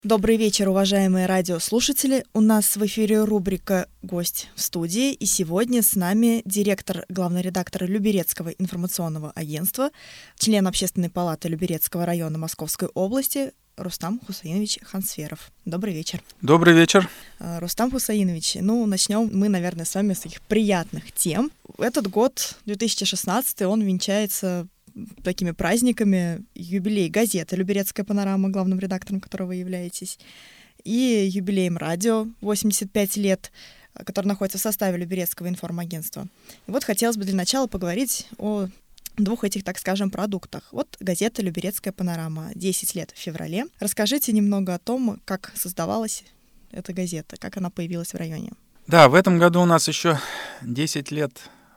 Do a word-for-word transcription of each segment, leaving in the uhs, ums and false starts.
Добрый вечер, уважаемые радиослушатели. У нас в эфире рубрика «Гость в студии», и сегодня с нами директор, главный редактор Люберецкого информационного агентства, член Общественной палаты Люберецкого района Московской области Рустам Хусаинович Хансферов. Добрый вечер. Добрый вечер. Рустам Хусаинович, ну, начнем мы, наверное, с вами с таких приятных тем. Этот год, две тысячи шестнадцатый, он венчается такими праздниками: юбилей газеты «Люберецкая панорама», главным редактором которого вы являетесь, и юбилеем радио восемьдесят пять лет, который находится в составе Люберецкого информагентства. И вот хотелось бы для начала поговорить о двух этих, так скажем, продуктах. Вот газета «Люберецкая панорама», десять лет в феврале. Расскажите немного о том, как создавалась эта газета, как она появилась в районе. Да, в этом году у нас еще десять лет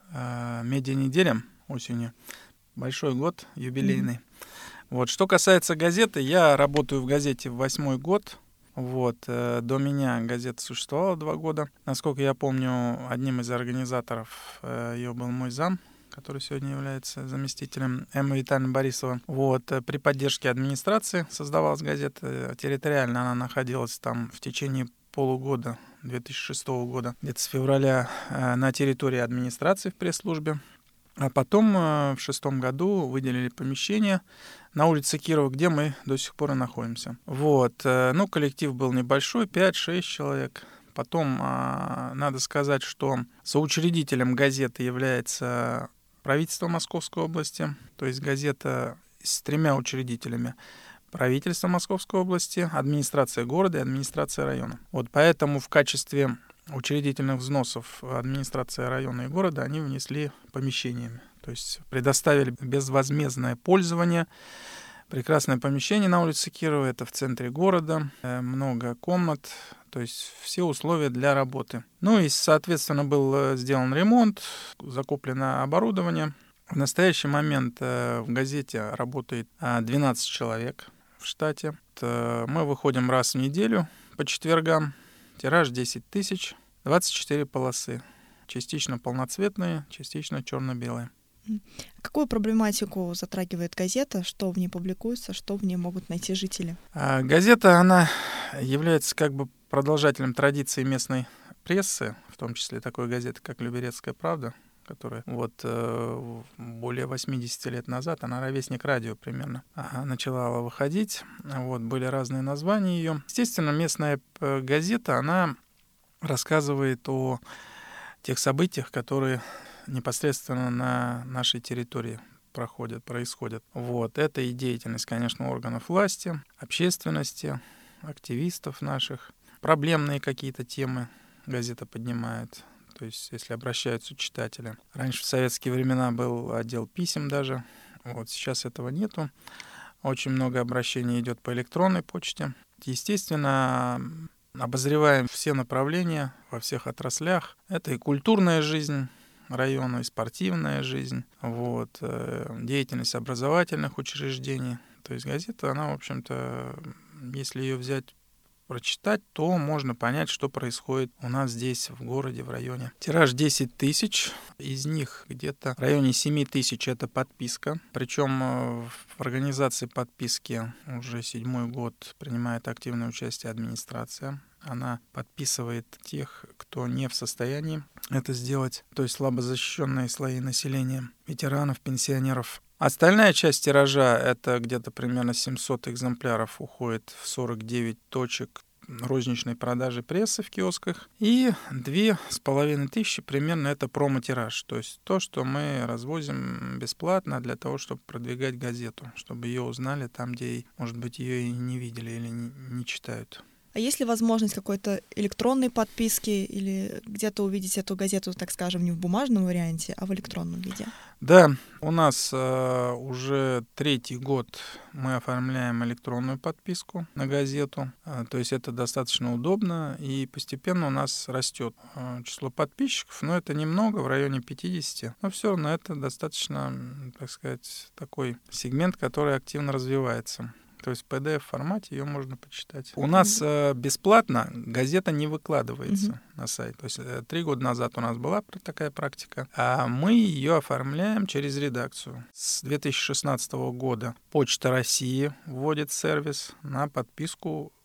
э, медианеделям осенью. Большой год, юбилейный. Mm-hmm. Вот. Что касается газеты, я работаю в газете восьмой год. Вот. Э, до меня газета существовала два года. Насколько я помню, одним из организаторов э, ее был мой зам, который сегодня является заместителем Эмма Витальевна Борисова. Вот. Э, при поддержке администрации создавалась газета. Территориально она находилась там в течение полугода, две тысячи шестого года, где-то с февраля, э, на территории администрации в пресс-службе. А потом в шестом году выделили помещение на улице Кирова, где мы до сих пор и находимся. Вот. Ну, коллектив был небольшой, пять-шесть человек. Потом надо сказать, что соучредителем газеты является правительство Московской области, то есть газета с тремя учредителями: правительство Московской области, администрация города и администрация района. Вот поэтому в качестве учредительных взносов администрация района и города они внесли помещениями. То есть предоставили безвозмездное пользование. Прекрасное помещение на улице Кирова, это в центре города, много комнат, то есть все условия для работы. Ну и, соответственно, был сделан ремонт, закуплено оборудование. В настоящий момент в газете работает двенадцать человек в штате. Мы выходим раз в неделю по четвергам. Тираж десять тысяч, двадцать четыре полосы, частично полноцветные, частично черно-белые. Какую проблематику затрагивает газета, что в ней публикуется, что в ней могут найти жители? А газета, она является как бы продолжателем традиции местной прессы, в том числе такой газеты, как «Люберецкая правда», которая вот э, более восемьдесят лет назад, она ровесник радио примерно, ага, начала выходить. Вот, были разные названия ее. Естественно, местная газета, она рассказывает о тех событиях, которые непосредственно на нашей территории проходят, происходят. Вот. Это и деятельность, конечно, органов власти, общественности, активистов наших. Проблемные какие-то темы газета поднимает. То есть, если обращаются читатели. Раньше в советские времена был отдел писем даже. Вот сейчас этого нету. Очень много обращений идет по электронной почте. Естественно, обозреваем все направления во всех отраслях. Это и культурная жизнь района, и спортивная жизнь, вот, деятельность образовательных учреждений. То есть газета, она, в общем-то, если ее взять, прочитать, то можно понять, что происходит у нас здесь, в городе, в районе. Тираж десять тысяч, из них где-то в районе семь тысяч это подписка. Причем в организации подписки уже седьмой год принимает активное участие администрация. Она подписывает тех, кто не в состоянии это сделать, то есть слабо защищенные слои населения, ветеранов, пенсионеров. Остальная часть тиража, это где-то примерно семьсот экземпляров, уходит в сорок девять точек розничной продажи прессы в киосках. И две с половиной тысячи примерно это промо-тираж, то есть то, что мы развозим бесплатно для того, чтобы продвигать газету, чтобы ее узнали там, где, может быть, ее и не видели или не читают. А есть ли возможность какой-то электронной подписки или где-то увидеть эту газету, так скажем, не в бумажном варианте, а в электронном виде? Да, у нас э, уже третий год мы оформляем электронную подписку на газету. Э, то есть это достаточно удобно, и постепенно у нас растет э, число подписчиков, но это немного, в районе пятьдесят. Но все равно это достаточно, так сказать, такой сегмент, который активно развивается. То есть в пи ди эф-формате ее можно почитать. У нас э, бесплатно газета не выкладывается mm-hmm. на сайт. То есть э, три года назад у нас была такая практика, а мы ее оформляем через редакцию. С две тысячи шестнадцатого года Почта России вводит сервис на подписку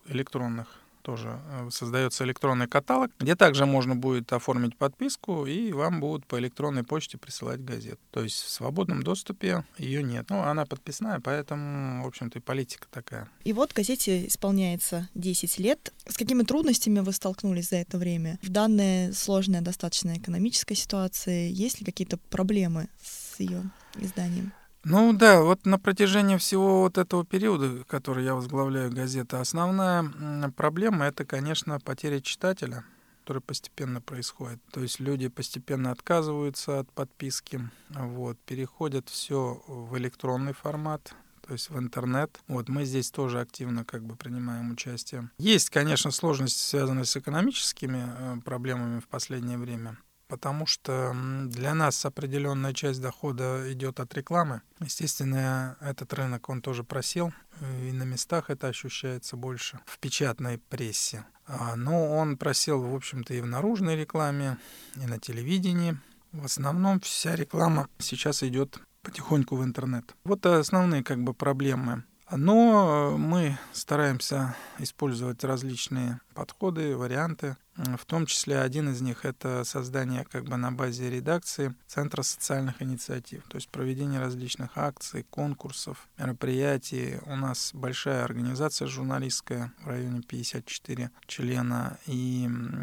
электронных тоже создается электронный каталог, где также можно будет оформить подписку, и вам будут по электронной почте присылать газету. То есть в свободном доступе ее нет. Ну, она подписная, поэтому, в общем-то, и политика такая. И вот газете исполняется десять лет. С какими трудностями вы столкнулись за это время? В данной сложной достаточно экономической ситуации есть ли какие-то проблемы с ее изданием? Ну да, вот на протяжении всего вот этого периода, который я возглавляю газеты, основная проблема — это, конечно, потеря читателя, которая постепенно происходит. То есть люди постепенно отказываются от подписки, вот, переходят все в электронный формат, то есть в интернет. Вот мы здесь тоже активно как бы принимаем участие. Есть, конечно, сложности, связанные с экономическими проблемами в последнее время, потому что для нас определенная часть дохода идет от рекламы. Естественно, этот рынок, он тоже просел, и на местах это ощущается больше в печатной прессе. Но он просел, в общем-то, и в наружной рекламе, и на телевидении. В основном вся реклама сейчас идет потихоньку в интернет. Вот основные как бы проблемы. Но мы стараемся использовать различные подходы, варианты. В том числе один из них — это создание как бы на базе редакции Центра социальных инициатив, то есть проведение различных акций, конкурсов, мероприятий. У нас большая организация журналистская, в районе пятьдесят четыре члена, и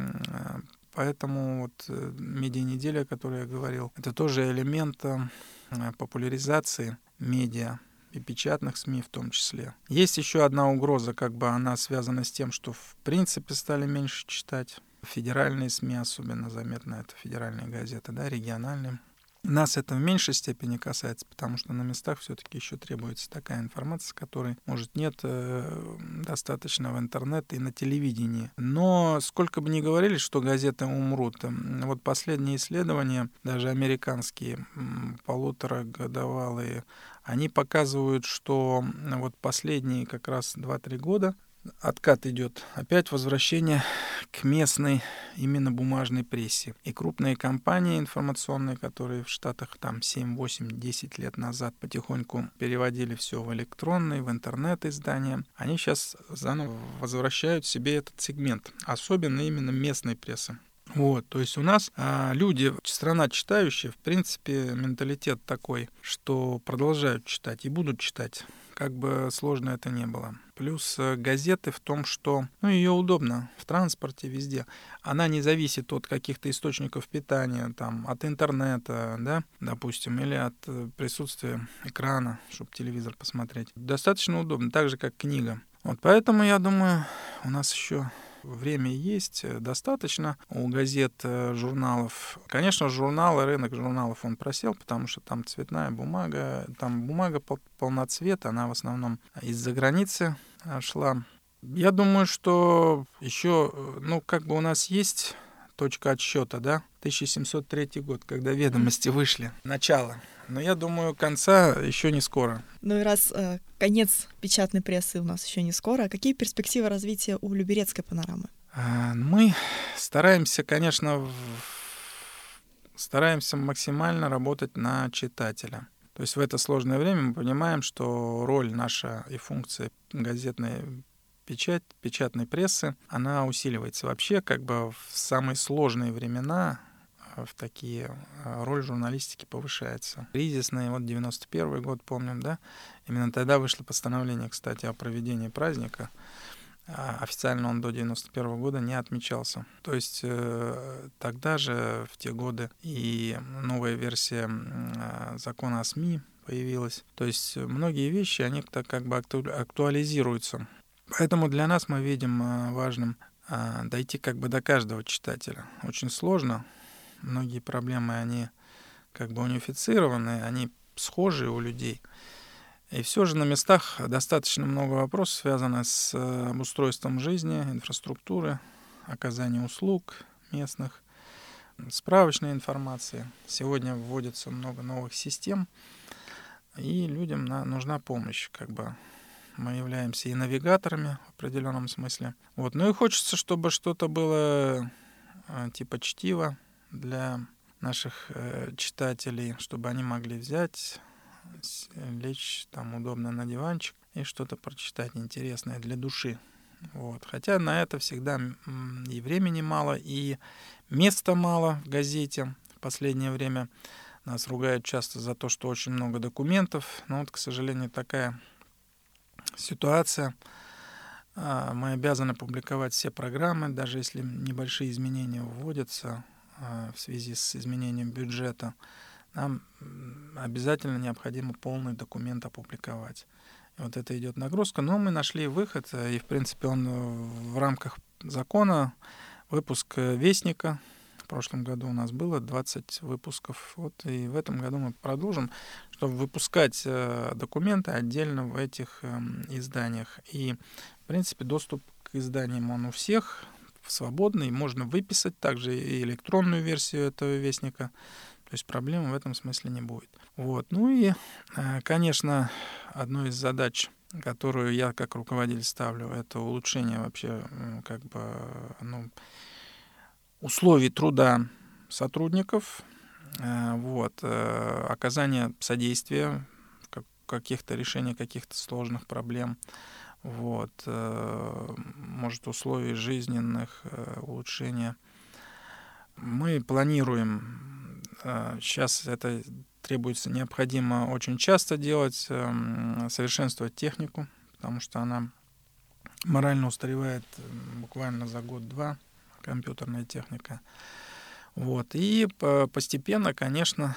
поэтому вот медиа-неделя, о которой я говорил, это тоже элемент популяризации медиа и печатных СМИ в том числе. Есть еще одна угроза, как бы она связана с тем, что в принципе стали меньше читать. Федеральные СМИ особенно заметно, это федеральные газеты, да, региональные. Нас это в меньшей степени касается, потому что на местах все-таки еще требуется такая информация, которой, может, нет э, достаточно в интернете и на телевидении. Но сколько бы ни говорили, что газеты умрут, вот последние исследования, даже американские, полуторагодовалые, они показывают, что вот последние как раз два-три года откат идет. Опять возвращение к местной именно бумажной прессе. И крупные компании информационные, которые в Штатах там семь, восемь, десять лет назад потихоньку переводили все в электронные, в интернет-издания, они сейчас заново возвращают себе этот сегмент. Особенно именно местной прессы. Вот, то есть у нас а, люди, страна читающая, в принципе, менталитет такой, что продолжают читать и будут читать, как бы сложно это ни было. Плюс газеты в том, что ну, ее удобно в транспорте, везде. Она не зависит от каких-то источников питания, там, от интернета, да, допустим, или от присутствия экрана, чтобы телевизор посмотреть. Достаточно удобно, так же, как книга. Вот поэтому, я думаю, у нас еще время есть достаточно у газет, журналов. Конечно, журналы, рынок журналов, он просел, потому что там цветная бумага, там бумага пол- полноцвет, она в основном из-за границы шла. Я думаю, что еще, ну, как бы у нас есть точка отсчета, да, тысяча семьсот третий год, когда ведомости вышли, начало. Но я думаю, конца еще не скоро. Ну и раз э, конец печатной прессы у нас еще не скоро, какие перспективы развития у Люберецкой панорамы? Мы стараемся, конечно, в... стараемся максимально работать на читателя. То есть в это сложное время мы понимаем, что роль наша и функция газетной печать, печатной прессы, она усиливается. Вообще, как бы в самые сложные времена в такие роль журналистики повышается. Кризисный, вот девяносто первый год, помним, да? Именно тогда вышло постановление, кстати, о проведении праздника. Официально он до девяносто первого года не отмечался. То есть э, тогда же, в те годы, и новая версия э, закона о СМИ появилась. То есть многие вещи, они так как бы акту- актуализируются. Поэтому для нас мы видим э, важным э, дойти как бы до каждого читателя. Очень сложно. Многие проблемы, они как бы унифицированы, они схожие у людей. И все же на местах достаточно много вопросов, связанных с обустройством жизни, инфраструктуры, оказанием услуг местных, справочной информации. Сегодня вводится много новых систем, и людям нужна помощь. Как бы мы являемся и навигаторами в определенном смысле. Вот. Ну и хочется, чтобы что-то было типа чтива для наших э, читателей, чтобы они могли взять, лечь там удобно на диванчик и что-то прочитать интересное для души. Вот. Хотя на это всегда и времени мало, и места мало в газете. В последнее время нас ругают часто за то, что очень много документов. Но вот, к сожалению, такая ситуация. Мы обязаны публиковать все программы, даже если небольшие изменения вводятся в связи с изменением бюджета. Нам обязательно необходимо полный документ опубликовать. И вот это идет нагрузка. Но мы нашли выход, и, в принципе, он в рамках закона. Выпуск «Вестника». В прошлом году у нас было двадцать выпусков. Вот, и в этом году мы продолжим, чтобы выпускать э, документы отдельно в этих э, изданиях. И, в принципе, доступ к изданиям он у всех свободный. Можно выписать также и электронную версию этого «Вестника». То есть проблем в этом смысле не будет. Вот. Ну и, э, конечно, одной из задач, которую я как руководитель ставлю, это улучшение вообще как бы, ну, условий труда сотрудников, вот, оказание содействия в каких-то решениях каких-то сложных проблем, вот, может, условий жизненных, улучшения. Мы планируем, сейчас это требуется необходимо очень часто делать, совершенствовать технику, потому что она морально устаревает буквально за год-два, компьютерная техника. Вот. И постепенно, конечно,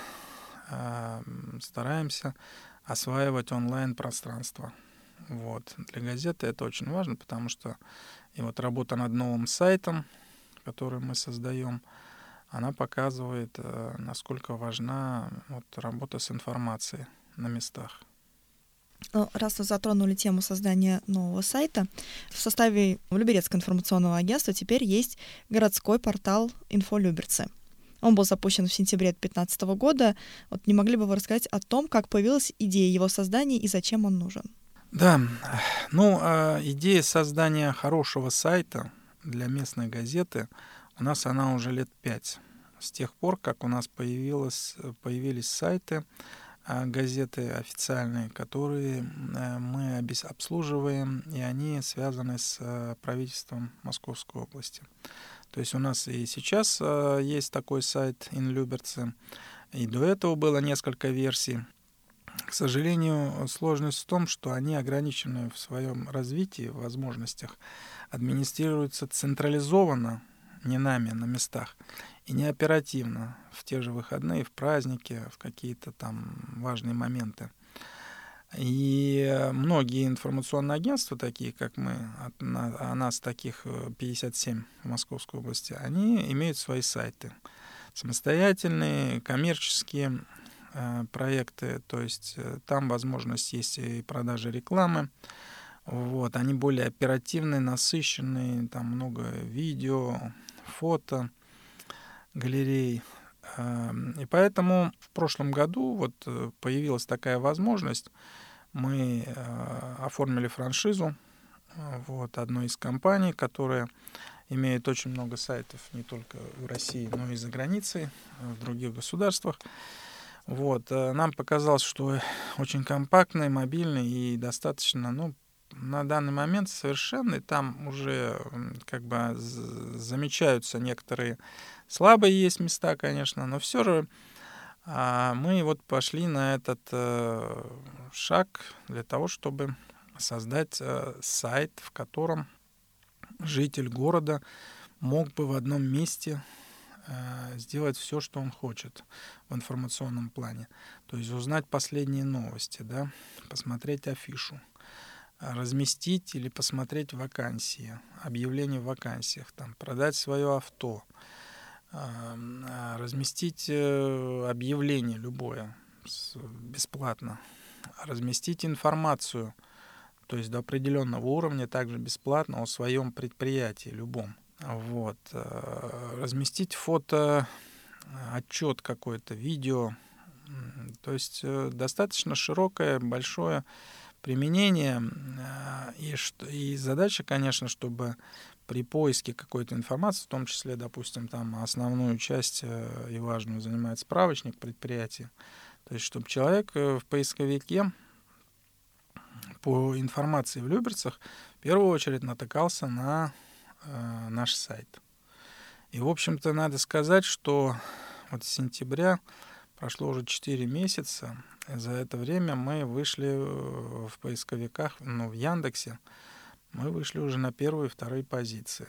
стараемся осваивать онлайн-пространство. Вот. Для газеты это очень важно, потому что и вот работа над новым сайтом, который мы создаем, она показывает, насколько важна вот работа с информацией на местах. Раз вы затронули тему создания нового сайта, в составе Люберецкого информационного агентства теперь есть городской портал «Инфолюберцы». Он был запущен в сентябре две тысячи пятнадцатого года. Вот не могли бы вы рассказать о том, как появилась идея его создания и зачем он нужен? Да, ну, идея создания хорошего сайта для местной газеты, у нас она уже лет пять. С тех пор, как у нас появилось, появились сайты, газеты официальные, которые мы обслуживаем, и они связаны с правительством Московской области. То есть у нас и сейчас есть такой сайт «Инлюберцы», и до этого было несколько версий. К сожалению, сложность в том, что они ограничены в своем развитии, в возможностях, администрируются централизованно, не нами, на местах, и не оперативно, в те же выходные, в праздники, в какие-то там важные моменты. И многие информационные агентства, такие как мы, а нас таких пятьдесят семь в Московской области, они имеют свои сайты. Самостоятельные, коммерческие э, проекты, то есть там возможность есть и продажи рекламы. Вот, они более оперативные, насыщенные, там много видео, фото, галерей. И поэтому в прошлом году вот появилась такая возможность. Мы оформили франшизу вот, одной из компаний, которая имеет очень много сайтов не только в России, но и за границей, в других государствах. Вот. Нам показалось, что очень компактный, мобильный и достаточно, ну, на данный момент совершенный. Там уже как бы замечаются некоторые слабые есть места, конечно, но все же а, мы вот пошли на этот э, шаг для того, чтобы создать э, сайт, в котором житель города мог бы в одном месте э, сделать все, что он хочет в информационном плане. То есть узнать последние новости, да, посмотреть афишу, разместить или посмотреть вакансии, объявления в вакансиях, там, продать свое авто, разместить объявление любое бесплатно, разместить информацию, то есть до определенного уровня также бесплатно о своем предприятии любом. Вот. Разместить фото, отчет какой-то, видео. То есть достаточно широкое, большое применение. И, и задача, конечно, чтобы при поиске какой-то информации, в том числе, допустим, там основную часть и важную занимает справочник предприятия, то есть чтобы человек в поисковике по информации в Люберцах в первую очередь натыкался на э, наш сайт. И, в общем-то, надо сказать, что вот с сентября прошло уже четыре месяца. И за это время мы вышли в поисковиках, ну, в Яндексе, мы вышли уже на первые и вторые позиции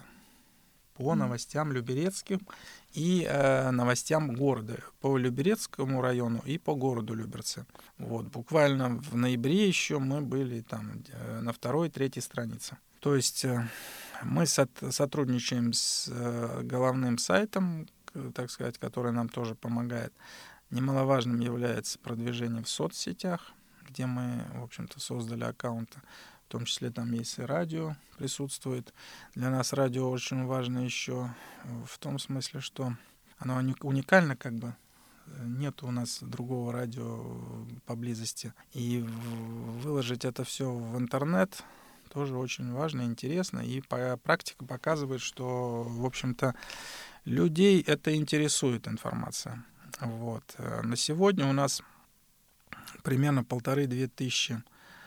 по новостям Люберецким и э, новостям города, по Люберецкому району и по городу Люберцы. Вот, буквально в ноябре еще мы были там э, на второй и третьей странице. То есть э, мы сот- сотрудничаем с э, головным сайтом, к- так сказать, который нам тоже помогает. Немаловажным является продвижение в соцсетях, где мы, в общем-то, создали аккаунты. В том числе там есть и радио присутствует. Для нас радио очень важно еще в том смысле, что оно уникально, как бы нет у нас другого радио поблизости. И выложить это все в интернет тоже очень важно, интересно. И практика показывает, что, в общем-то, людей это интересует информация. Вот. На сегодня у нас примерно полторы-две тысячи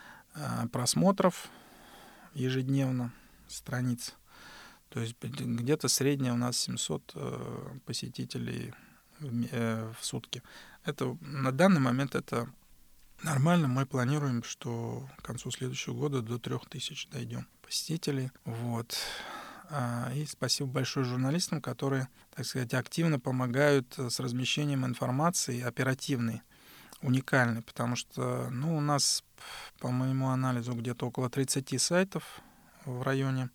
просмотров ежедневно страниц. То есть где-то средняя у нас семьсот э, посетителей в, э, в сутки. Это, на данный момент это нормально. Мы планируем, что к концу следующего года до трех тысяч дойдем посетителей. Вот. И спасибо большое журналистам, которые, так сказать, активно помогают с размещением информации оперативной, уникальный, потому что, ну, у нас, по моему анализу, где-то около тридцати сайтов в районе.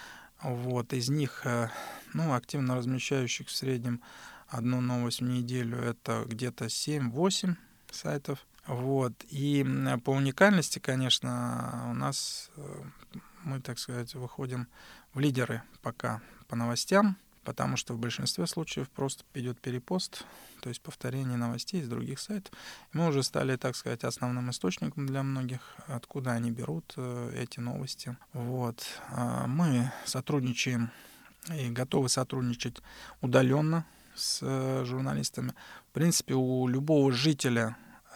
Вот, из них, ну, активно размещающих в среднем одну новость в неделю, это где-то семь-восемь сайтов. Вот, и по уникальности, конечно, у нас, мы, так сказать, выходим в лидеры пока по новостям, потому что в большинстве случаев просто идет перепост, то есть повторение новостей из других сайтов. Мы уже стали, так сказать, основным источником для многих, откуда они берут эти новости. Вот. Мы сотрудничаем и готовы сотрудничать удаленно с журналистами. В принципе, у любого жителя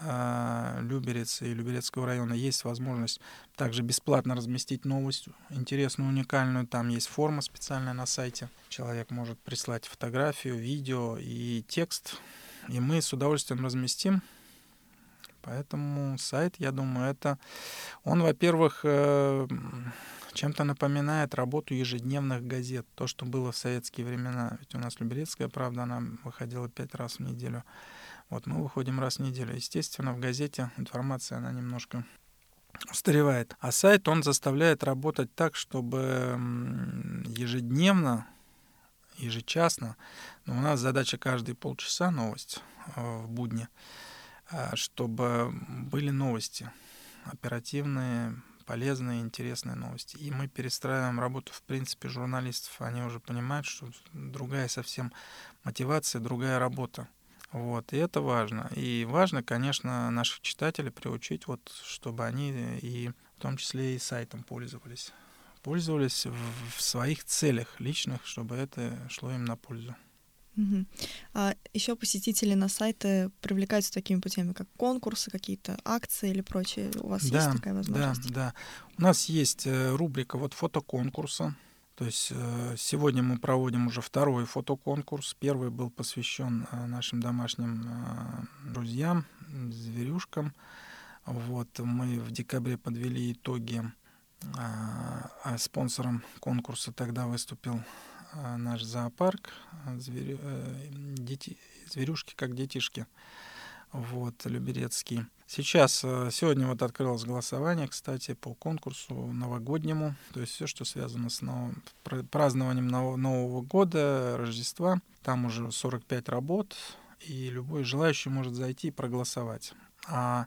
Люберицы и Люберецкого района есть возможность также бесплатно разместить новость, интересную, уникальную. Там есть форма специальная на сайте. Человек может прислать фотографию, видео и текст, и мы с удовольствием разместим. Поэтому сайт, я думаю, это... Он, во-первых, чем-то напоминает работу ежедневных газет. То, что было в советские времена. Ведь у нас Люберецкая правда, она выходила пять раз в неделю. Вот мы выходим раз в неделю. Естественно, в газете информация, она немножко устаревает. А сайт, он заставляет работать так, чтобы ежедневно, ежечасно, но у нас задача каждые полчаса новость в будни, чтобы были новости оперативные, полезные, интересные новости. И мы перестраиваем работу, в принципе, журналистов. Они уже понимают, что другая совсем мотивация, другая работа. Вот, и это важно. И важно, конечно, наших читателей приучить, вот, чтобы они и в том числе и сайтом пользовались. Пользовались в, в своих целях личных, чтобы это шло им на пользу. Угу. А еще посетители на сайты привлекаются такими путями, как конкурсы, какие-то акции или прочее. У вас да, есть такая возможность? Да, да. У нас есть рубрика вот фотоконкурса. То есть сегодня мы проводим уже второй фотоконкурс. Первый был посвящен нашим домашним друзьям, зверюшкам. Вот, мы в декабре подвели итоги. А спонсором конкурса тогда выступил наш зоопарк. Зверю... Дети... Зверюшки как детишки. Вот, Люберецкий. Сейчас, сегодня вот открылось голосование, кстати, по конкурсу новогоднему, то есть все, что связано с новым, празднованием Нового года, Рождества. Там уже сорок пять работ, и любой желающий может зайти и проголосовать. А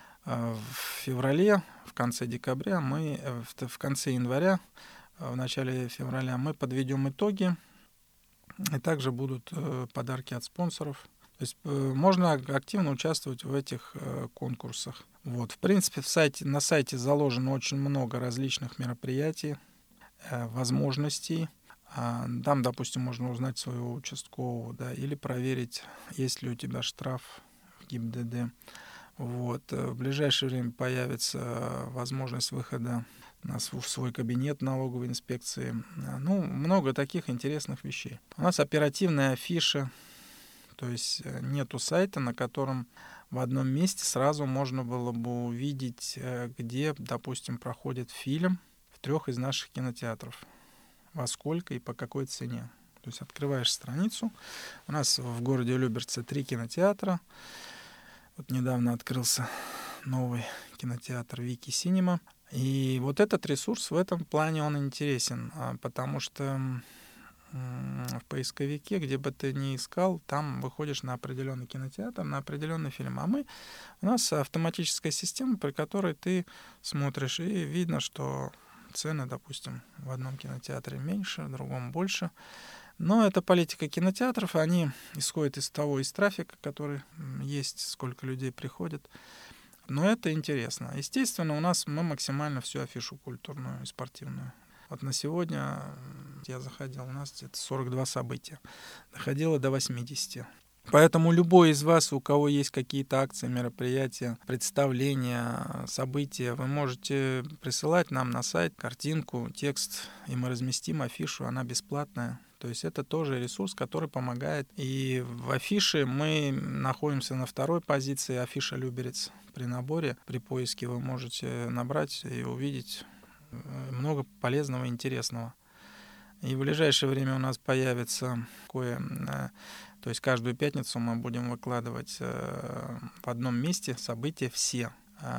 в феврале, в конце декабря, мы, в конце января, в начале февраля мы подведем итоги, и также будут подарки от спонсоров. То есть можно активно участвовать в этих конкурсах. Вот. В принципе, в сайте, на сайте заложено очень много различных мероприятий, возможностей. Там, допустим, можно узнать своего участкового, да, или проверить, есть ли у тебя штраф в ГИБДД. Вот. В ближайшее время появится возможность выхода нас в свой кабинет налоговой инспекции. Ну, много таких интересных вещей. У нас оперативная афиша, то есть нету сайта, на котором в одном месте сразу можно было бы увидеть, где, допустим, проходит фильм в трех из наших кинотеатров, во сколько и по какой цене. То есть открываешь страницу. У нас в городе Люберцы три кинотеатра. Вот недавно открылся новый кинотеатр Вики Синема. И вот этот ресурс в этом плане он интересен, потому что в поисковике, где бы ты ни искал, там выходишь на определенный кинотеатр, на определенный фильм. А мы, у нас автоматическая система, при которой ты смотришь, и видно, что цены, допустим, в одном кинотеатре меньше, в другом больше. Но это политика кинотеатров, они исходят из того, из трафика, который есть, сколько людей приходит. Но это интересно. Естественно, у нас мы максимально всю афишу культурную и спортивную. Вот на сегодня я заходил, у нас где-то сорок два события. Доходило до восьмидесяти. Поэтому любой из вас, у кого есть какие-то акции, мероприятия, представления, события, вы можете присылать нам на сайт картинку, текст, и мы разместим афишу, она бесплатная. То есть это тоже ресурс, который помогает. И в афише мы находимся на второй позиции, афиша «Люберец». При наборе, при поиске вы можете набрать и увидеть много полезного и интересного. И в ближайшее время у нас появится такое, то есть каждую пятницу мы будем выкладывать в одном месте события все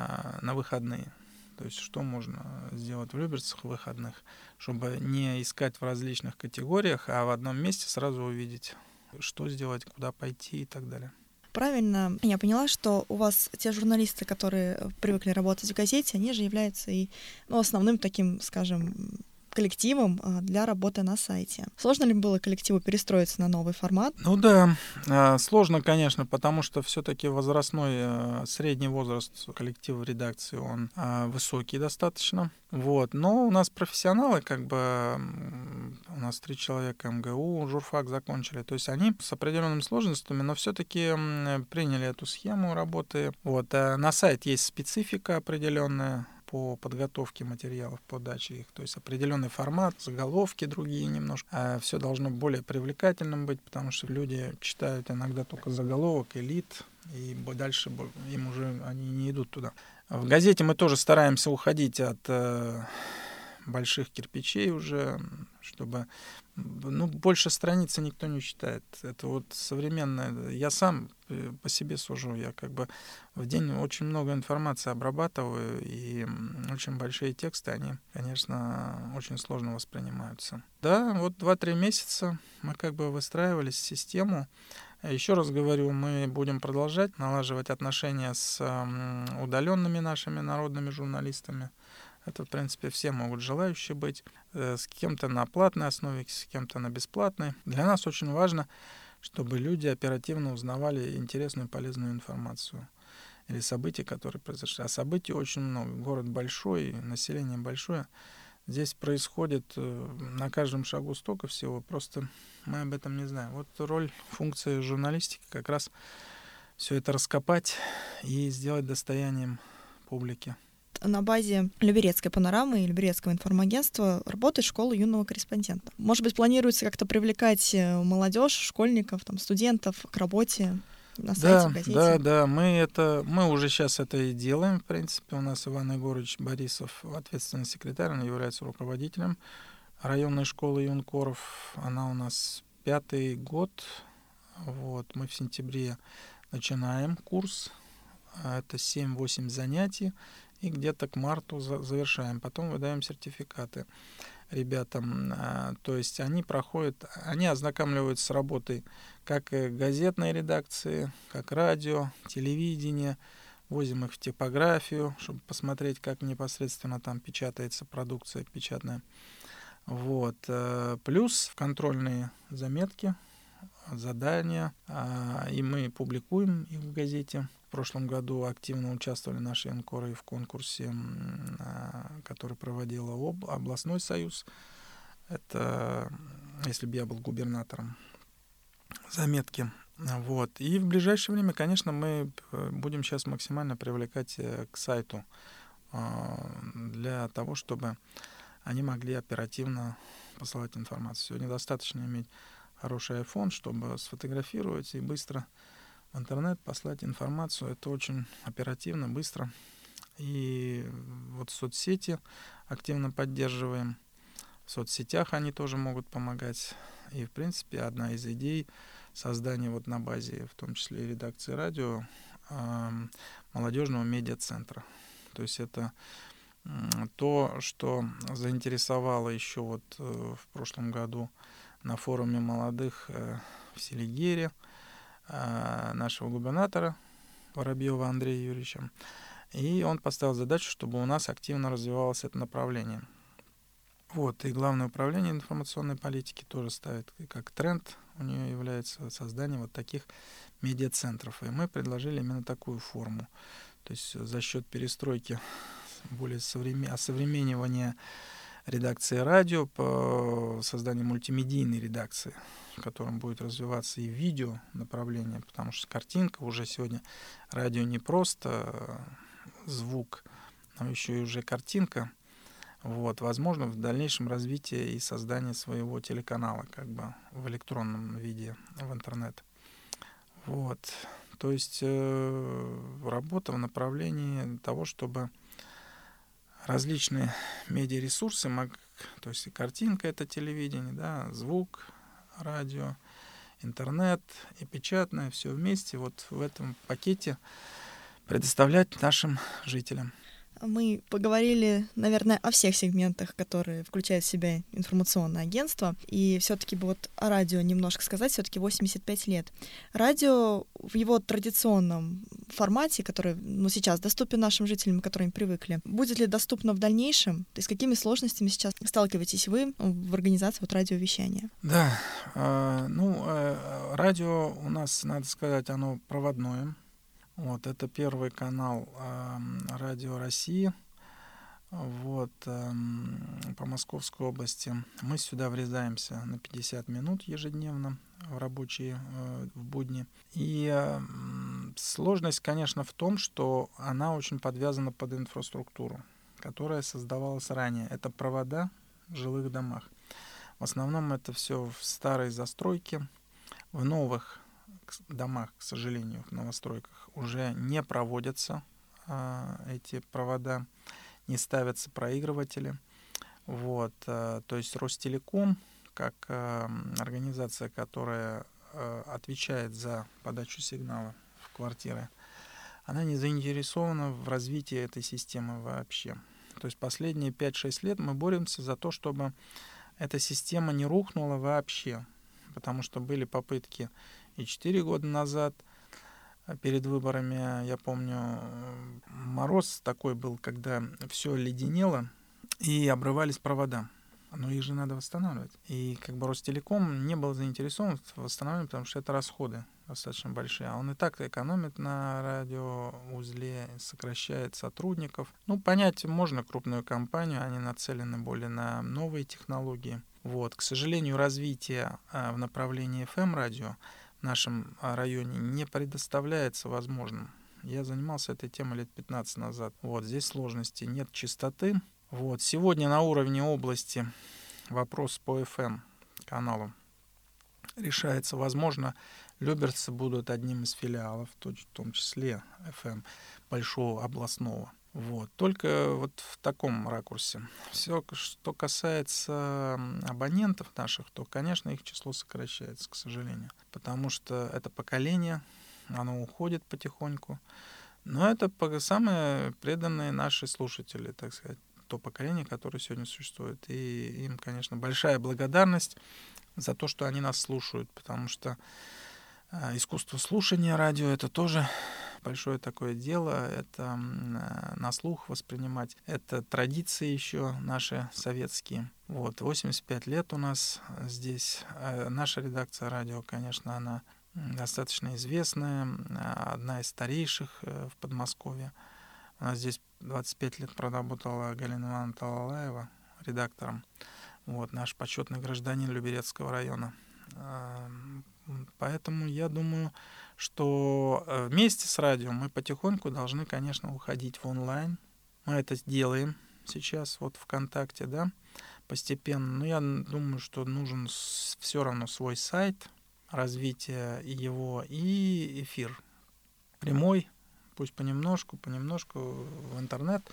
на выходные. То есть что можно сделать в Люберцах в выходных, чтобы не искать в различных категориях, а в одном месте сразу увидеть, что сделать, куда пойти и так далее. Правильно я поняла, что у вас те журналисты, которые привыкли работать в газете, они же являются и ну, основным таким, скажем, коллективом для работы на сайте. Сложно ли было коллективу перестроиться на новый формат? Ну да, сложно, конечно, потому что все-таки возрастной, средний возраст коллектива в редакции, он высокий достаточно. Вот. Но у нас профессионалы, как бы у нас три человека эм гэ у, журфак закончили, то есть они с определенными сложностями, но все-таки приняли эту схему работы. Вот. На сайт есть специфика определенная по подготовке материалов, подаче их, то есть определенный формат, заголовки другие немножко. А все должно более привлекательным быть, потому что люди читают иногда только заголовок, элит, и дальше им уже они не идут туда. В газете мы тоже стараемся уходить от э, больших кирпичей уже, чтобы ну, больше страницы никто не читает. Это вот современное. Я сам по себе сужу. Я как бы в день очень много информации обрабатываю, и очень большие тексты, они, конечно, очень сложно воспринимаются. Да, вот два-три месяца мы как бы выстраивались в систему. Еще раз говорю, мы будем продолжать налаживать отношения с удаленными нашими народными журналистами. Это, в принципе, все могут желающие быть. С кем-то на платной основе, с кем-то на бесплатной. Для нас очень важно, чтобы люди оперативно узнавали интересную и полезную информацию или события, которые произошли. А событий очень много. Город большой, население большое. Здесь происходит на каждом шагу столько всего, просто мы об этом не знаем. Вот роль, функция журналистики как раз все это раскопать и сделать достоянием публики. На базе Люберецкой панорамы и Люберецкого информагентства работает школа юного корреспондента. Может быть, планируется как-то привлекать молодежь, школьников, там, студентов к работе на сайте, да, в газете? Да, да, мы это, мы уже сейчас это и делаем, в принципе. У нас Иван Егорович Борисов, ответственный секретарь, он является руководителем районной школы юнкоров. Она у нас пятый год. Вот, мы в сентябре начинаем курс. Это семь-восемь занятий. И где-то к марту завершаем. Потом выдаем сертификаты ребятам. То есть они проходят, они ознакомливаются с работой как газетной редакции, как радио, телевидение. Возим их в типографию, чтобы посмотреть, как непосредственно там печатается продукция печатная. Вот. Плюс в контрольные заметки, задания. И мы публикуем их в газете. В прошлом году активно участвовали наши юнкоры в конкурсе, который проводил областной союз. Это, если бы я был губернатором, заметки Вот. И в ближайшее время, конечно, мы будем сейчас максимально привлекать к сайту для того, чтобы они могли оперативно посылать информацию. Сегодня достаточно иметь хороший iPhone, чтобы сфотографировать и быстро в интернет послать информацию. Это очень оперативно, быстро. И вот соцсети активно поддерживаем. В соцсетях они тоже могут помогать. И, в принципе, одна из идей создания вот на базе, в том числе и редакции радио, молодежного медиацентра. То есть это то, что заинтересовало еще вот в прошлом году на форуме молодых в Селигере нашего губернатора Воробьева Андрея Юрьевича. И он поставил задачу, чтобы у нас активно развивалось это направление. Вот, и Главное управление информационной политики тоже ставит как тренд, у нее является создание вот таких медиацентров. И мы предложили именно такую форму. То есть за счет перестройки, более современ... осовременивания редакции радио по созданию мультимедийной редакции, в котором будет развиваться и видео направление, потому что картинка уже сегодня, радио не просто звук, но еще и уже картинка. Вот, возможно, в дальнейшем развитии и создание своего телеканала, как бы в электронном виде, в интернет. Вот, то есть э, работа в направлении того, чтобы различные медиаресурсы, мог, то есть и картинка, это телевидение, да, звук, радио, интернет и печатное, все вместе вот в этом пакете предоставлять нашим жителям. Мы поговорили, наверное, о всех сегментах, которые включают в себя информационное агентство. И все-таки бы вот о радио немножко сказать, все-таки восемьдесят пять лет. Радио в его традиционном формате, который ну, сейчас доступен нашим жителям, к которым привыкли, будет ли доступно в дальнейшем? То есть с какими сложностями сейчас сталкиваетесь вы в организации вот радиовещания? Да, э, ну, э, радио у нас, надо сказать, оно проводное. Вот, это первый канал э, Радио России вот, э, по Московской области. Мы сюда врезаемся на пятьдесят минут ежедневно в рабочие э, в будни. И э, сложность, конечно, в том, что она очень подвязана под инфраструктуру, которая создавалась ранее. Это провода в жилых домах. В основном это все в старой застройке, в новых домах, к сожалению, в новостройках уже не проводятся а, эти провода, не ставятся проигрыватели. Вот, а, то есть Ростелеком, как а, организация, которая а, отвечает за подачу сигнала в квартиры, она не заинтересована в развитии этой системы вообще. То есть последние пять-шесть лет мы боремся за то, чтобы эта система не рухнула вообще, потому что были попытки и четыре года назад, перед выборами, я помню, мороз такой был, когда все леденело и обрывались провода. Но их же надо восстанавливать. И как бы Ростелеком не был заинтересован в восстановлении, потому что это расходы достаточно большие. А он и так экономит на радиоузле, сокращает сотрудников. Ну, понять можно крупную компанию, они нацелены более на новые технологии. Вот. К сожалению, развитие в направлении эф эм-радио в нашем районе не предоставляется возможным. Я занимался этой темой лет пятнадцать назад. Вот, здесь сложности, нет частоты. Вот, сегодня на уровне области вопрос по эф эм-каналу решается. Возможно, люберцы будут одним из филиалов, в том числе эф эм большого областного. Вот. Только вот в таком ракурсе. Все, что касается абонентов наших, то, конечно, их число сокращается, к сожалению. Потому что это поколение, оно уходит потихоньку. Но это самые преданные наши слушатели, так сказать, то поколение, которое сегодня существует. И им, конечно, большая благодарность за то, что они нас слушают, потому что искусство слушания радио — это тоже большое такое дело, это на слух воспринимать, это традиции еще наши советские. Вот, восемьдесят пять лет у нас здесь. Наша редакция радио, конечно, она достаточно известная, одна из старейших в Подмосковье. У нас здесь двадцать пять лет проработала Галина Ивановна Талалаева редактором. Вот, наш почетный гражданин Люберецкого района. Поэтому я думаю, что вместе с радио мы потихоньку должны, конечно, уходить в онлайн. Мы это делаем сейчас вот ВКонтакте, да, постепенно. Но я думаю, что нужен все равно свой сайт, развитие его и эфир прямой, пусть понемножку, понемножку в интернет.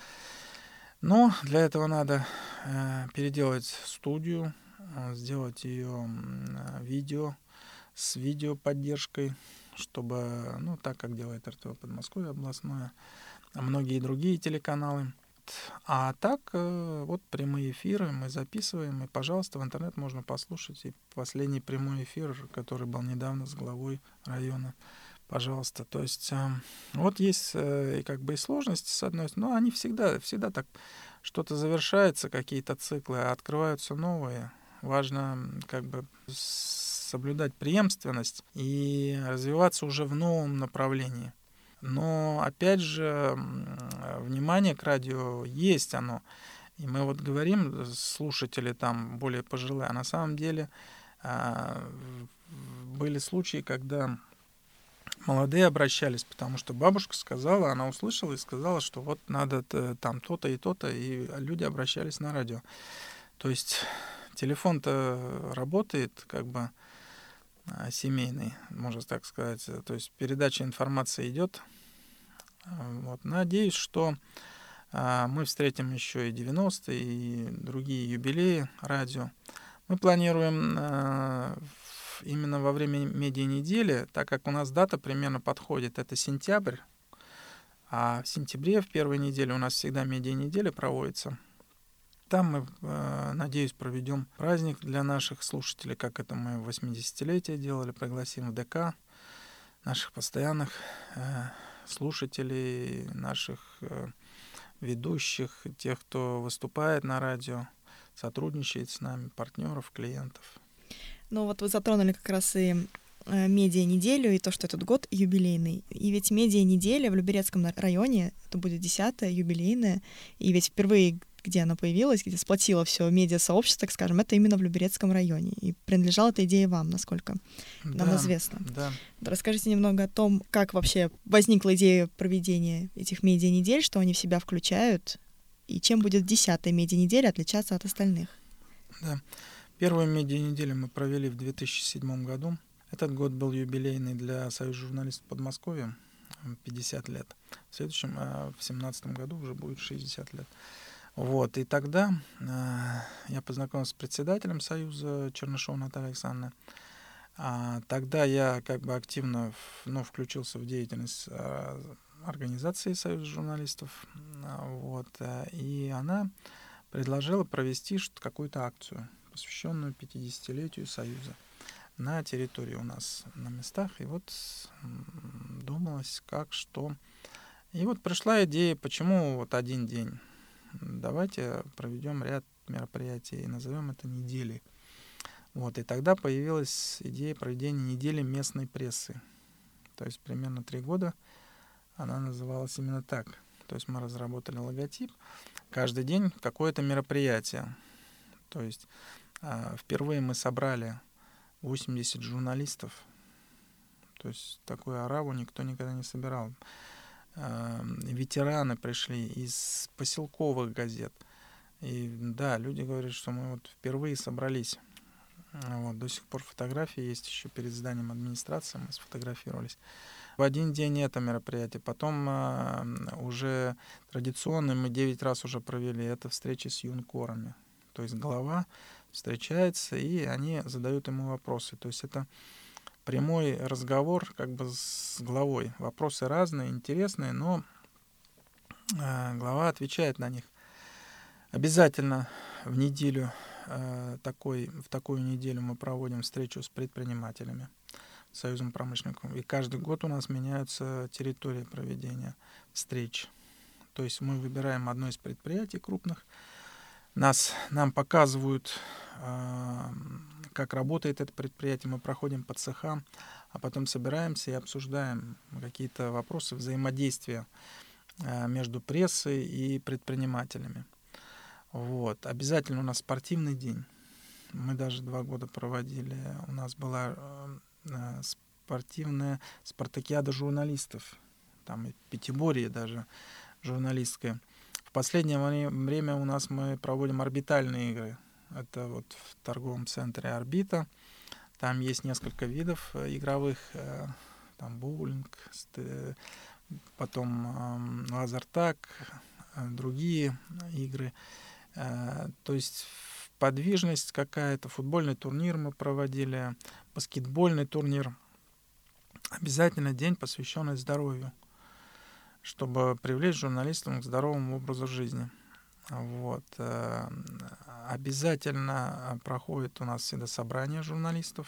Но для этого надо э, переделать студию, э, сделать ее э, видео с видеоподдержкой, чтобы, ну, так как делает эр тэ вэ Подмосковье областное, а многие другие телеканалы. А так, э, вот прямые эфиры мы записываем, и, пожалуйста, в интернет можно послушать и последний прямой эфир, который был недавно с главой района. Пожалуйста. То есть э, вот есть э, и как бы и сложности, с одной стороны, но они всегда, всегда так, что-то завершается, какие-то циклы, а открываются новые. Важно как бы соблюдать преемственность и развиваться уже в новом направлении. Но, опять же, внимание к радио есть оно. И мы вот говорим, слушатели там более пожилые, а на самом деле э, были случаи, когда молодые обращались, потому что бабушка сказала, она услышала и сказала, что вот надо там то-то и то-то, и люди обращались на радио. То есть телефон-то работает, как бы семейный, можно так сказать. То есть передача информации идет. Вот. Надеюсь, что мы встретим еще и девяностые, и другие юбилеи радио. Мы планируем именно во время медианедели, так как у нас дата примерно подходит, это сентябрь, а в сентябре, в первой неделе, у нас всегда медианеделя проводится. Там мы, надеюсь, проведем праздник для наших слушателей, как это мы в восьмидесятилетие делали, пригласим в дэ ка наших постоянных слушателей, наших ведущих, тех, кто выступает на радио, сотрудничает с нами, партнеров, клиентов. Ну вот вы затронули как раз и э, медиа-неделю, и то, что этот год юбилейный. И ведь медиа-неделя в Люберецком районе, это будет десятая юбилейная, и ведь впервые, где она появилась, где сплотила все медиа-сообщество, так скажем, это именно в Люберецком районе. И принадлежала эта идея вам, насколько да, нам известно. Да. Расскажите немного о том, как вообще возникла идея проведения этих медиа-недель, что они в себя включают, и чем будет десятая медиа-неделя отличаться от остальных. Да. Первую медиа-неделю мы провели в две тысячи седьмом году. Этот год был юбилейный для Союза журналистов Подмосковья, пятьдесят лет. В следующем, в две тысячи семнадцатом году уже будет шестьдесят лет. Вот, и тогда я познакомился с председателем Союза Чернышовой Натальей Александровной. А тогда я как бы активно ну, включился в деятельность организации Союза журналистов. Вот, и она предложила провести какую-то акцию, посвященную пятидесятилетию Союза на территории у нас на местах. И вот думалось, как, что. И вот пришла идея, почему вот один день. Давайте проведем ряд мероприятий и назовем это неделей. Вот, и тогда появилась идея проведения недели местной прессы. То есть примерно три года она называлась именно так. То есть мы разработали логотип. Каждый день какое-то мероприятие. То есть э, впервые мы собрали восемьдесят журналистов. То есть такую ораву никто никогда не собирал. Э, ветераны пришли из поселковых газет. И да, люди говорят, что мы вот впервые собрались. Вот, до сих пор фотографии есть еще перед зданием администрации, мы сфотографировались. В один день это мероприятие, потом э, уже традиционно мы девять раз уже провели это встречи с юнкорами. То есть глава встречается, и они задают ему вопросы. То есть это прямой разговор как бы с главой. Вопросы разные, интересные, но э, глава отвечает на них. Обязательно в неделю Такой, в такую неделю мы проводим встречу с предпринимателями, Союзом промышленников. И каждый год у нас меняются территории проведения встреч. То есть мы выбираем одно из предприятий крупных, нас, нам показывают, как работает это предприятие, мы проходим по цехам, а потом собираемся и обсуждаем какие-то вопросы взаимодействия между прессой и предпринимателями. Вот. Обязательно у нас спортивный день. Мы даже два года проводили. У нас была э, спортивная спартакиада журналистов, там и пятиборье даже журналистское. В последнее время у нас мы проводим орбитальные игры. Это вот в торговом центре «Орбита». Там есть несколько видов игровых, там боулинг, потом лазертаг, другие игры. То есть подвижность какая-то, футбольный турнир мы проводили, баскетбольный турнир. Обязательно день, посвященный здоровью, чтобы привлечь журналистов к здоровому образу жизни. Вот. Обязательно проходит у нас всегда собрание журналистов.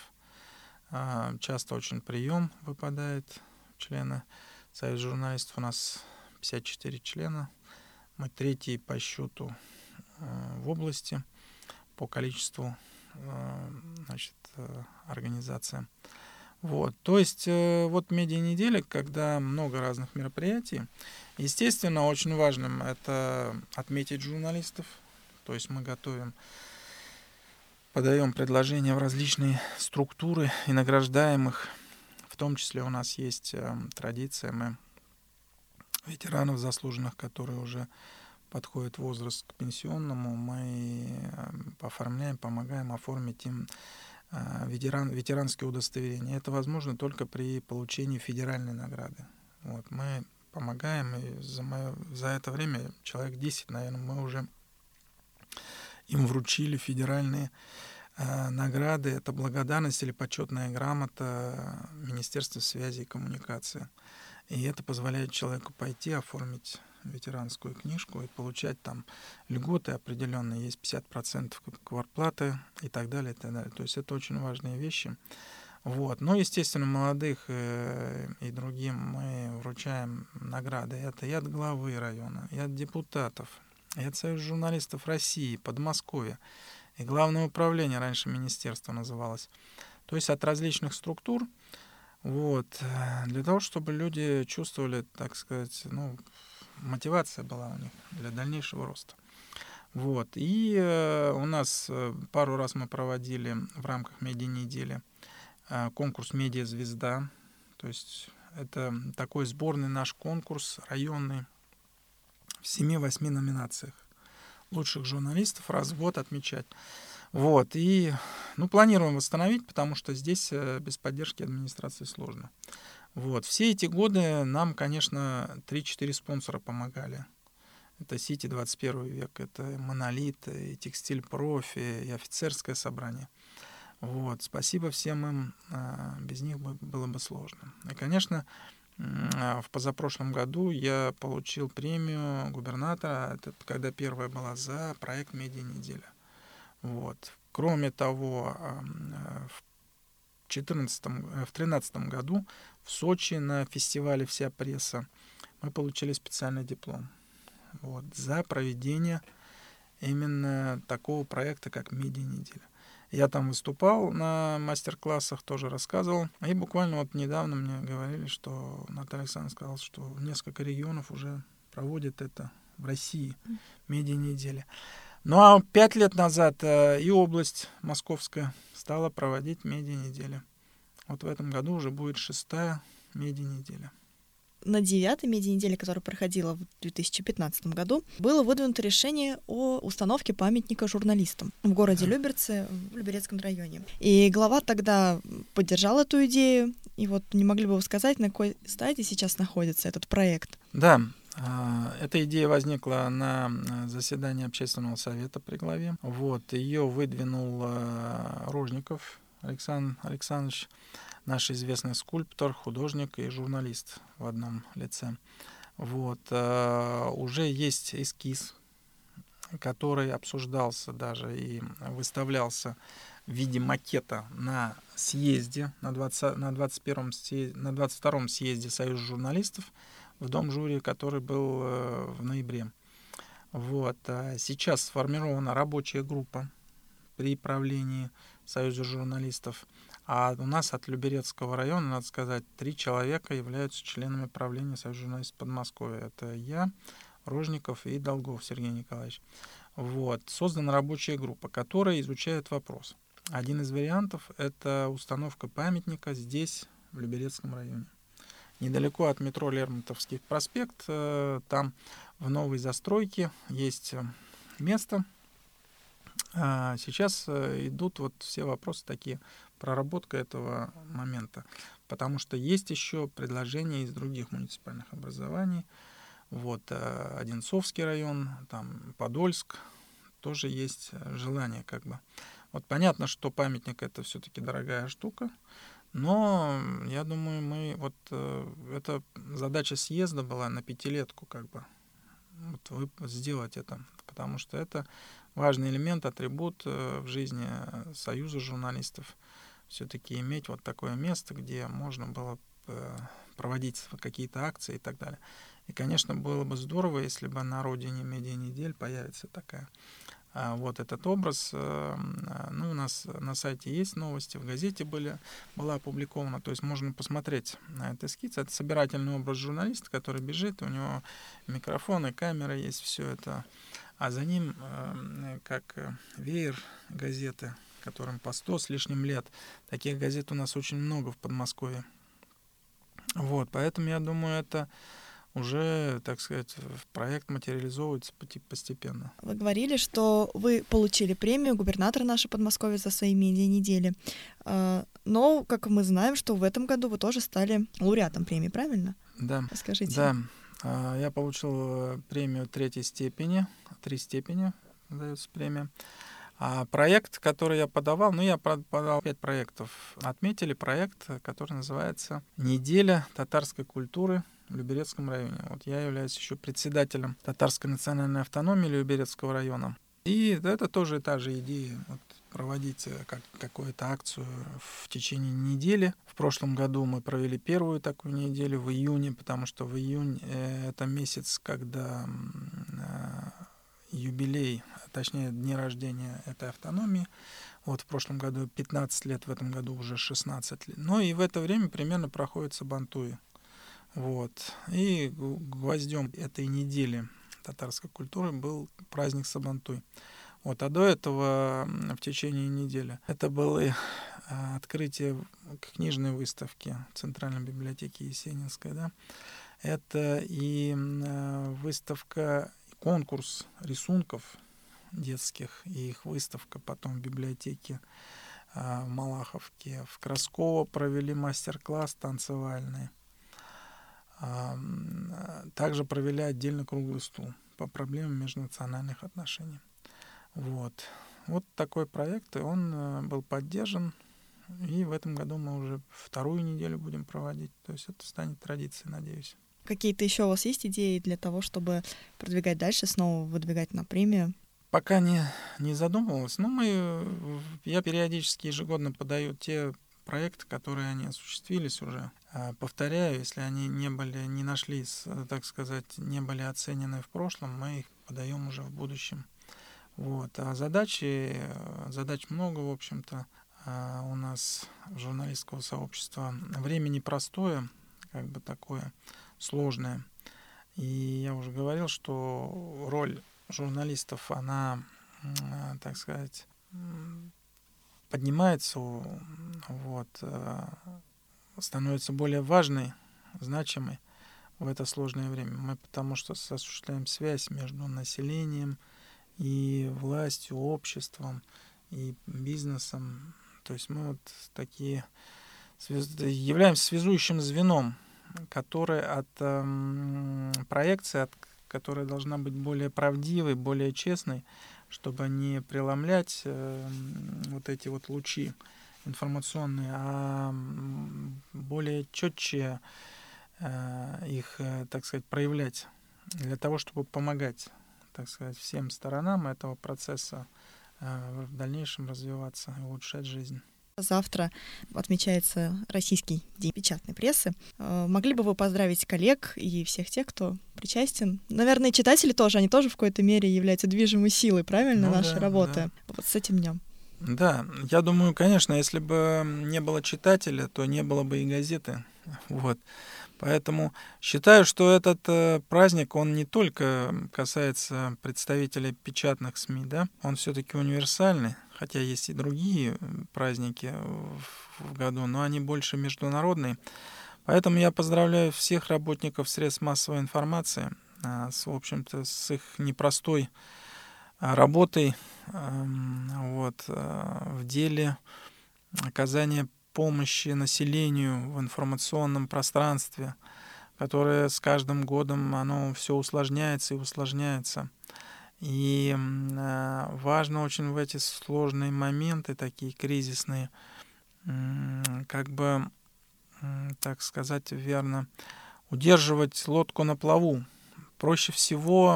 Часто очень прием выпадает. Члены Союза журналистов у нас пятьдесят четыре члена. Мы третий по счету в области по количеству, значит, организаций. Вот. То есть вот медиа-неделя, когда много разных мероприятий. Естественно, очень важным это отметить журналистов. То есть мы готовим, подаем предложения в различные структуры и награждаем их. В том числе у нас есть традиция, мы ветеранов заслуженных, которые уже подходят возраст к пенсионному, мы оформляем, помогаем оформить им ветеран, ветеранские удостоверения. Это возможно только при получении федеральной награды. Вот, мы помогаем, и за, мое, за это время, человек десять, наверное, мы уже им вручили федеральные э, награды. Это благодарность или почетная грамота Министерства связи и коммуникации. И это позволяет человеку пойти, оформить ветеранскую книжку и получать там льготы определенные, есть пятьдесят процентов квартплаты и так далее, и так далее. То есть это очень важные вещи. Вот. Но, естественно, молодых э, и другим мы вручаем награды. Это и от главы района, и от депутатов, и от Союза журналистов России, Подмосковья, и Главное управление, раньше министерство называлось. То есть от различных структур, вот, для того, чтобы люди чувствовали, так сказать, ну, мотивация была у них для дальнейшего роста. Вот. И э, у нас э, пару раз мы проводили в рамках медиа-недели э, конкурс «Медиа-звезда». То есть это такой сборный наш конкурс районный в семи-восьми номинациях. Лучших журналистов раз в год отмечать. Вот. И ну, планируем восстановить, потому что здесь э, без поддержки администрации сложно. Вот. Все эти годы нам, конечно, три-четыре спонсора помогали. Это Сити двадцать первый век, это Монолит, и Текстиль Профи, и офицерское собрание. Вот. Спасибо всем им, без них было бы сложно. И, конечно, в позапрошлом году я получил премию губернатора, это когда первая была, за проект «Медиа-неделя». Вот. Кроме того, в В две тысячи тринадцатом году в Сочи на фестивале «Вся пресса» мы получили специальный диплом вот, за проведение именно такого проекта, как «Медиа-неделя». Я там выступал на мастер-классах, тоже рассказывал. И буквально вот недавно мне говорили, что Наталья Александровна сказала, что несколько регионов уже проводят это в России, «Медиа-неделя». Ну а пять лет назад и область московская стала проводить медиа-неделю. Вот в этом году уже будет шестая медиа-неделя. На девятой медиа-неделе, которая проходила в две тысячи пятнадцатом году, было выдвинуто решение о установке памятника журналистам в городе да. Люберцы, в Люберецком районе. И глава тогда поддержал эту идею. И вот не могли бы вы сказать, на какой стадии сейчас находится этот проект? Да. Эта идея возникла на заседании общественного совета при главе. Вот, ее выдвинул Рожников Александр Александрович, наш известный скульптор, художник и журналист в одном лице. Вот, уже есть эскиз, который обсуждался даже и выставлялся в виде макета на съезде, на, двадцать, на, двадцать первом съезде, на двадцать втором съезде Союза журналистов, в Дом жюри, который был э, в ноябре. Вот. А сейчас сформирована рабочая группа при правлении Союза журналистов. А у нас от Люберецкого района, надо сказать, три человека являются членами правления Союза журналистов Подмосковья. Это я, Рожников и Долгов Сергей Николаевич. Вот. Создана рабочая группа, которая изучает вопрос. Один из вариантов — это установка памятника здесь, в Люберецком районе. Недалеко от метро Лермонтовский проспект, там в новой застройке есть место. Сейчас идут вот все вопросы такие, проработка этого момента, потому что есть еще предложения из других муниципальных образований. Вот Одинцовский район, там Подольск, тоже есть желание как бы. Вот понятно, что памятник — это все-таки дорогая штука, но я думаю, мы вот эта задача съезда была на пятилетку как бы вот, сделать это, потому что это важный элемент, атрибут в жизни Союза журналистов. Все-таки иметь вот такое место, где можно было проводить какие-то акции и так далее. И, конечно, было бы здорово, если бы на родине медианедель появится такая. Вот этот образ. Ну, у нас на сайте есть новости, в газете были, была опубликована, то есть можно посмотреть на этот эскиз. Это собирательный образ журналиста, который бежит, у него микрофон и камера есть, все это. А за ним, как веер, газеты, которым по сто с лишним лет. Таких газет у нас очень много в Подмосковье. Вот, поэтому я думаю, это уже, так сказать, проект материализовывается постепенно. Вы говорили, что вы получили премию губернатора нашей Подмосковья за свои медианедели. Но, как мы знаем, что в этом году вы тоже стали лауреатом премии, правильно? Да. Расскажите. Да. Я получил премию третьей степени. Три степени дается премия. А проект, который я подавал, ну, я подал пять проектов. Отметили проект, который называется «Неделя татарской культуры в Люберецком районе». Вот я являюсь еще председателем татарской национальной автономии Люберецкого района. И это тоже та же идея, вот, проводить как, какую-то акцию в течение недели. В прошлом году мы провели первую такую неделю в июне, потому что в июне это месяц, когда юбилей, точнее, дни рождения этой автономии. Вот в прошлом году пятнадцать лет, в этом году уже шестнадцать лет. Ну и в это время примерно проходит Сабантуй. Вот. И гвоздем этой недели татарской культуры был праздник Сабантуй. Вот. А до этого в течение недели это было открытие книжной выставки в Центральной библиотеке Есенинской. Да? Это и выставка, конкурс рисунков детских, и их выставка потом в библиотеке в Малаховке. В Красково провели мастер-класс танцевальный. Также провели отдельно круглый стол по проблемам межнациональных отношений. Вот. Вот такой проект, и он был поддержан. И в этом году мы уже вторую неделю будем проводить. То есть это станет традицией, надеюсь. Какие-то еще у вас есть идеи для того, чтобы продвигать дальше, снова выдвигать на премию? Пока не, не задумывалась. Но мы, я периодически ежегодно подаю те проекты, которые они осуществились уже. Повторяю, если они не были, не нашлись, так сказать, не были оценены в прошлом, мы их подаем уже в будущем. Вот. А задачи, задач много, в общем-то, у нас журналистского сообщества. Время непростое, как бы такое сложное. И я уже говорил, что роль журналистов, она, так сказать, поднимается, вот, становится более важной, значимой в это сложное время. Мы потому что осуществляем связь между населением и властью, обществом и бизнесом. То есть мы вот такие являемся связующим звеном, которое от э, проекции, от, которая должна быть более правдивой, более честной, чтобы не преломлять э, вот эти вот лучи информационные, а более четче э, их, э, так сказать, проявлять для того, чтобы помогать, так сказать, всем сторонам этого процесса э, в дальнейшем развиваться и улучшать жизнь. Завтра отмечается Российский день печатной прессы. Могли бы вы поздравить коллег и всех тех, кто причастен? Наверное, читатели тоже, они тоже в какой-то мере являются движимой силой, правильно, ну, нашей да, работы? Да. Вот с этим днем. Да, я думаю, конечно, если бы не было читателя, то не было бы и газеты. Вот. Поэтому считаю, что этот э, праздник, он не только касается представителей печатных СМИ, да, он все-таки универсальный, хотя есть и другие праздники в году, но они больше международные. Поэтому я поздравляю всех работников средств массовой информации с, в общем-то, с их непростой работой вот, в деле оказания помощи населению в информационном пространстве, которое с каждым годом оно все усложняется и усложняется. И важно очень в эти сложные моменты, такие кризисные, как бы, так сказать, верно, удерживать лодку на плаву. Проще всего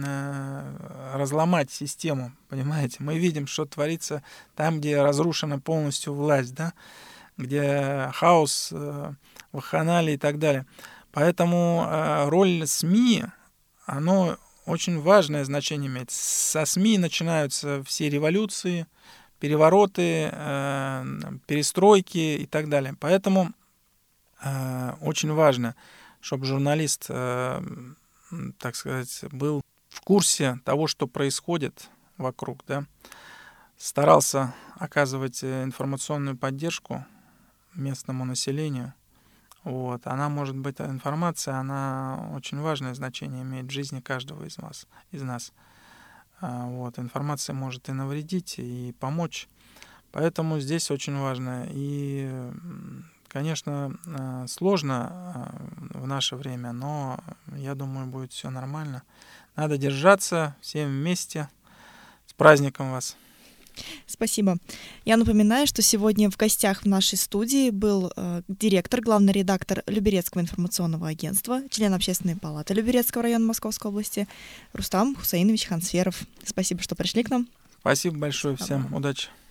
разломать систему, понимаете? Мы видим, что творится там, где разрушена полностью власть, да? Где хаос, вакханалия и так далее. Поэтому роль СМИ, оно очень важное значение имеет. Со СМИ начинаются все революции, перевороты, перестройки и так далее. Поэтому очень важно, чтобы журналист, так сказать, был в курсе того, что происходит вокруг, да, старался оказывать информационную поддержку местному населению. Вот. Она может быть, информация, она очень важное значение имеет в жизни каждого из нас. Из нас. Вот. Информация может и навредить, и помочь. Поэтому здесь очень важно. И, конечно, сложно в наше время, но я думаю, будет все нормально. Надо держаться всем вместе. С праздником вас! Спасибо. Я напоминаю, что сегодня в гостях в нашей студии был э, директор, главный редактор Люберецкого информационного агентства, член Общественной палаты Люберецкого района Московской области Рустам Хусаинович Хансферов. Спасибо, что пришли к нам. Спасибо большое всем. Спасибо. Удачи.